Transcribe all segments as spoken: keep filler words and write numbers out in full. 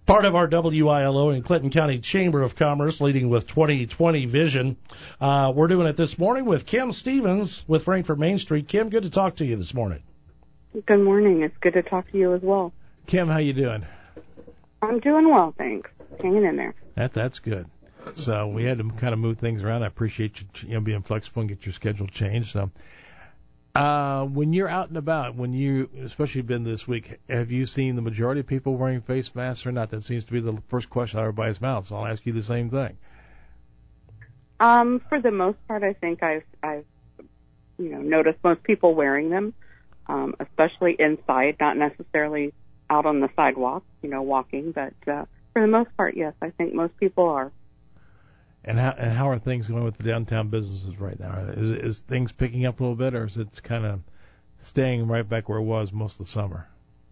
Part of our W I L O and Clinton County Chamber of Commerce, leading with twenty twenty vision. Uh, we're doing it this morning with Kim Stevens with Frankfort Main Street. Kim, good to talk to you this morning. Good morning. It's good to talk to you as well. Kim, how you doing? I'm doing well, thanks. Hanging in there. That's that's good. So we had to kind of move things around. I appreciate you, you know, being flexible and get your schedule changed. So, uh, when you're out and about, when you, especially been this week, have you seen the majority of people wearing face masks or not? That seems to be the first question out of everybody's mouth. So I'll ask you the same thing. Um, for the most part, I think I've, I've, you know, noticed most people wearing them, um, especially inside, not necessarily out on the sidewalk, you know, walking, but uh, for the most part, yes, I think most people are. And how and how are things going with the downtown businesses right now? Is is things picking up a little bit, or is it kind of staying right back where it was most of the summer?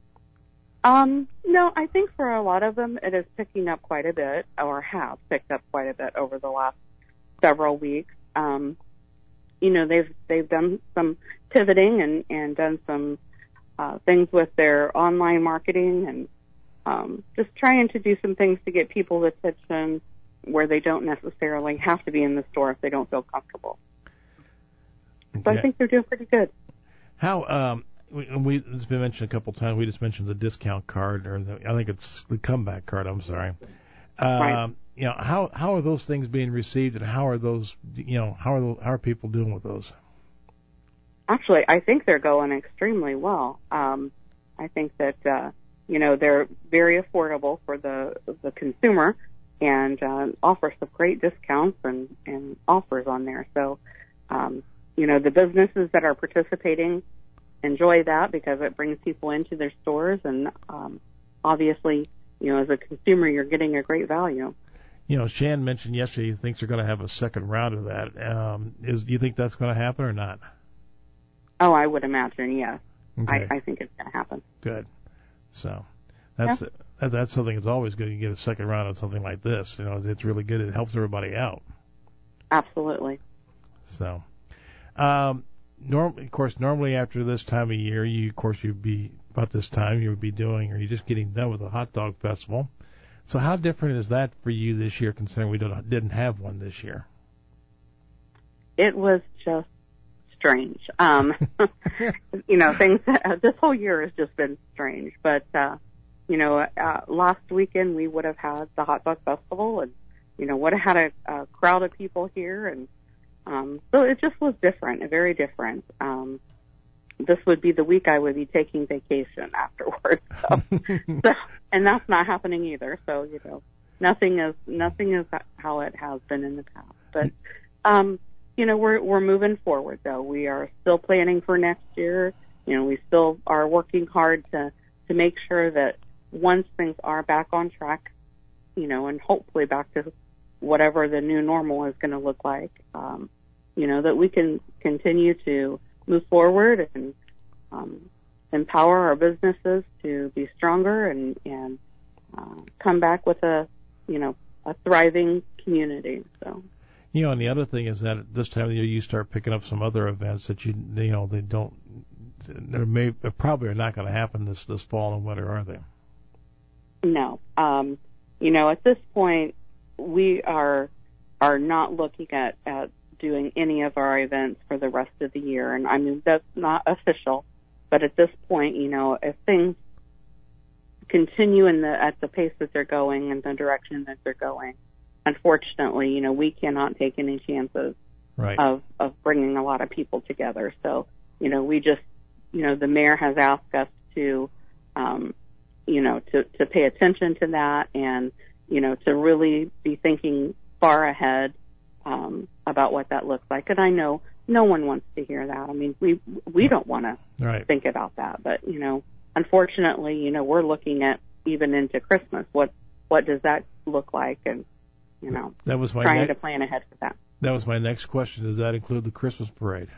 Um, no, I think for a lot of them it is picking up quite a bit, or has picked up quite a bit over the last several weeks. Um, you know, they've they've done some pivoting and, and done some uh, things with their online marketing and um, just trying to do some things to get people's attention where they don't necessarily have to be in the store if they don't feel comfortable. Okay. So I think they're doing pretty good. How, um, we, we, it's been mentioned a couple of times, we just mentioned the discount card, or the, I think it's the comeback card, I'm sorry. Um, right. You know, how, how are those things being received, and how are those, you know, how are, those, how are people doing with those? Actually, I think they're going extremely well. Um, I think that, uh, you know, they're very affordable for the, the consumer, and uh, offer some great discounts and, and offers on there. So, um, you know, the businesses that are participating enjoy that because it brings people into their stores, and um, obviously, you know, as a consumer, you're getting a great value. You know, Shan mentioned yesterday he thinks they're going to have a second round of that. Um, is do you think that's going to happen or not? Oh, I would imagine, yes. Okay. I, I think it's going to happen. Good. So that's yeah. that, that's something that's always good. You get a second round of something like this. You know, it's really good. It helps everybody out. Absolutely. So, um, norm, of course, normally after this time of year, you, of course, you'd be about this time you would be doing, or you're just getting done with the hot dog festival. So, how different is that for you this year, considering we don't, didn't have one this year? It was just strange. Um, you know, things. This whole year has just been strange, but. Uh, You know, uh, last weekend we would have had the Hot Dog Festival, and you know, would have had a, a crowd of people here, and um, so it just was different, very different. Um, this would be the week I would be taking vacation afterwards, so, so, and that's not happening either. So you know, nothing is nothing is how it has been in the past. But um, you know, we're we're moving forward though. We are still planning for next year. You know, we still are working hard to to make sure that once things are back on track, you know, and hopefully back to whatever the new normal is going to look like, um, you know, that we can continue to move forward and um, empower our businesses to be stronger and, and uh, come back with a, you know, a thriving community. So, you know, and the other thing is that at this time of the year you start picking up some other events that you, you know, they don't, they may probably are not going to happen this this fall and winter, are they? No. Um, you know, at this point, we are are not looking at, at doing any of our events for the rest of the year. And, I mean, that's not official. But at this point, you know, if things continue in the at the pace that they're going and the direction that they're going, unfortunately, you know, we cannot take any chances right. of, of bringing a lot of people together. So, you know, we just, you know, the mayor has asked us to, um, you know, to, to pay attention to that and, you know, to really be thinking far ahead um, about what that looks like. And I know no one wants to hear that. I mean, we we don't want to right. think about that. But, you know, unfortunately, you know, we're looking at even into Christmas. What what does that look like? And, you know, that was my trying ne- to plan ahead for that. That was my next question. Does that include the Christmas parade?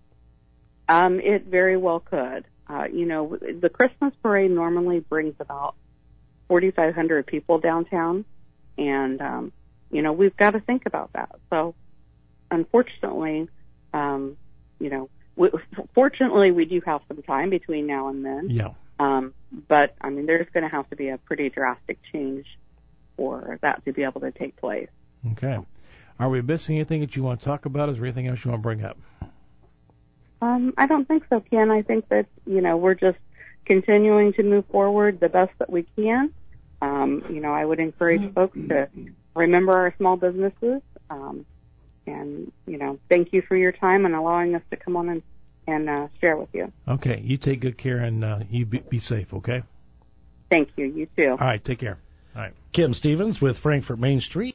Um, it very well could. Uh, you know, the Christmas parade normally brings about forty-five hundred people downtown, and, um, you know, we've got to think about that. So, unfortunately, um, you know, we, fortunately we do have some time between now and then. Yeah. Um, but, I mean, there's going to have to be a pretty drastic change for that to be able to take place. Okay. Are we missing anything that you want to talk about? Is there anything else you want to bring up? Um, I don't think so, Ken. I think that, you know, we're just continuing to move forward the best that we can. Um, you know, I would encourage folks to remember our small businesses. Um, and, you know, thank you for your time and allowing us to come on and, and uh, share with you. Okay. You take good care and uh, you be, be safe, okay? Thank you. You too. All right. Take care. All right. Kim Stevens with Frankfort Main Street.